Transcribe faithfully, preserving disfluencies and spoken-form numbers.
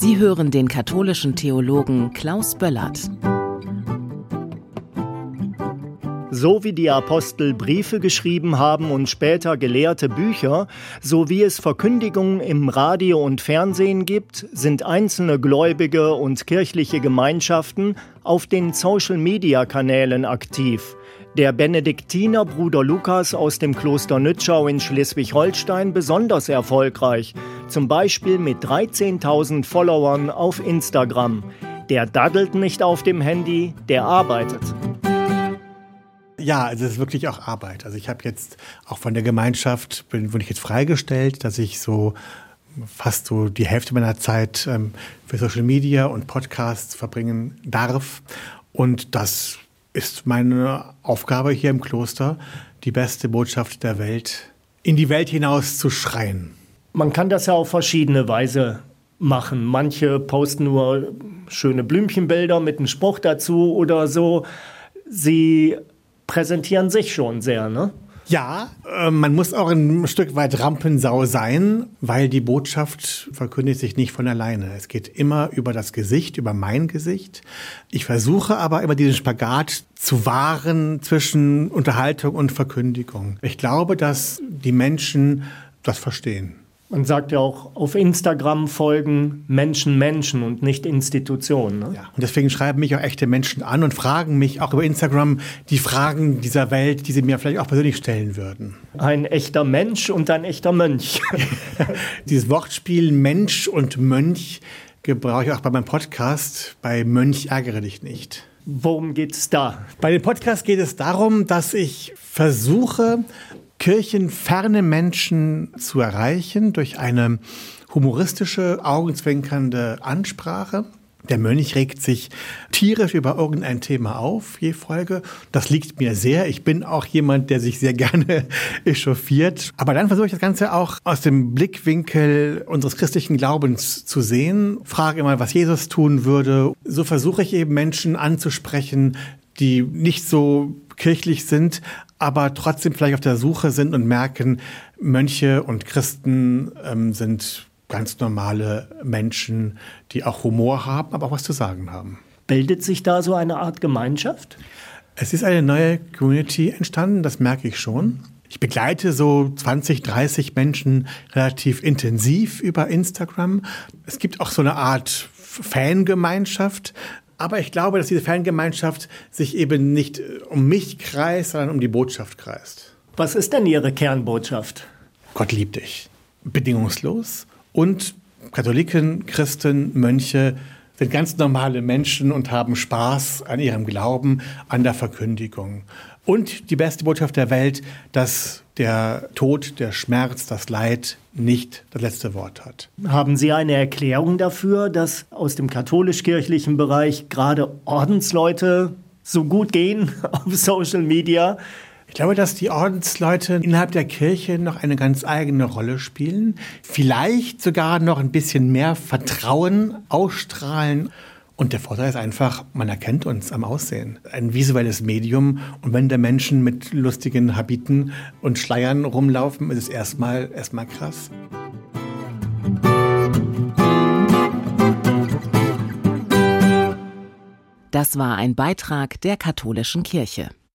Sie hören den katholischen Theologen Klaus Böllert. So wie die Apostel Briefe geschrieben haben und später gelehrte Bücher, so wie es Verkündigungen im Radio und Fernsehen gibt, sind einzelne Gläubige und kirchliche Gemeinschaften auf den Social-Media-Kanälen aktiv. Der Benediktiner Bruder Lukas aus dem Kloster Nützschau in Schleswig-Holstein besonders erfolgreich, zum Beispiel mit dreizehntausend Followern auf Instagram. Der daddelt nicht auf dem Handy, der arbeitet. Ja, also es ist wirklich auch Arbeit. Also ich habe jetzt auch von der Gemeinschaft, bin, bin ich jetzt freigestellt, dass ich so fast so die Hälfte meiner Zeit ähm, für Social Media und Podcasts verbringen darf. Und das ist meine Aufgabe hier im Kloster, die beste Botschaft der Welt in die Welt hinaus zu schreien. Man kann das ja auf verschiedene Weise machen. Manche posten nur schöne Blümchenbilder mit einem Spruch dazu oder so. Sie präsentieren sich schon sehr, ne? Ja, äh, man muss auch ein Stück weit Rampensau sein, weil die Botschaft verkündigt sich nicht von alleine. Es geht immer über das Gesicht, über mein Gesicht. Ich versuche aber immer diesen Spagat zu wahren zwischen Unterhaltung und Verkündigung. Ich glaube, dass die Menschen das verstehen. Man sagt ja auch, auf Instagram folgen Menschen Menschen und nicht Institutionen. Ne? Ja, und deswegen schreiben mich auch echte Menschen an und fragen mich auch über Instagram die Fragen dieser Welt, die sie mir vielleicht auch persönlich stellen würden. Ein echter Mensch und ein echter Mönch. Dieses Wortspiel Mensch und Mönch gebrauche ich auch bei meinem Podcast, bei Mönch ärgere dich nicht. Worum geht es da? Bei dem Podcast geht es darum, dass ich versuche, kirchenferne Menschen zu erreichen durch eine humoristische, augenzwinkernde Ansprache. Der Mönch regt sich tierisch über irgendein Thema auf, je Folge. Das liegt mir sehr. Ich bin auch jemand, der sich sehr gerne echauffiert. Aber dann versuche ich das Ganze auch aus dem Blickwinkel unseres christlichen Glaubens zu sehen. Frage immer, was Jesus tun würde. So versuche ich eben Menschen anzusprechen, die nicht so kirchlich sind, aber trotzdem vielleicht auf der Suche sind und merken, Mönche und Christen ähm, sind ganz normale Menschen, die auch Humor haben, aber auch was zu sagen haben. Bildet sich da so eine Art Gemeinschaft? Es ist eine neue Community entstanden, das merke ich schon. Ich begleite so zwanzig, dreißig Menschen relativ intensiv über Instagram. Es gibt auch so eine Art Fangemeinschaft. Aber ich glaube, dass diese Fangemeinschaft sich eben nicht um mich kreist, sondern um die Botschaft kreist. Was ist denn Ihre Kernbotschaft? Gott liebt dich. Bedingungslos. Und Katholiken, Christen, Mönche sind ganz normale Menschen und haben Spaß an ihrem Glauben, an der Verkündigung. Und die beste Botschaft der Welt, dass der Tod, der Schmerz, das Leid nicht das letzte Wort hat. Haben Sie eine Erklärung dafür, dass aus dem katholisch-kirchlichen Bereich gerade Ordensleute so gut gehen auf Social Media? Ich glaube, dass die Ordensleute innerhalb der Kirche noch eine ganz eigene Rolle spielen. Vielleicht sogar noch ein bisschen mehr Vertrauen ausstrahlen. Und der Vorteil ist einfach, man erkennt uns am Aussehen. Ein visuelles Medium. Und wenn da Menschen mit lustigen Habiten und Schleiern rumlaufen, ist es erstmal, erstmal krass. Das war ein Beitrag der katholischen Kirche.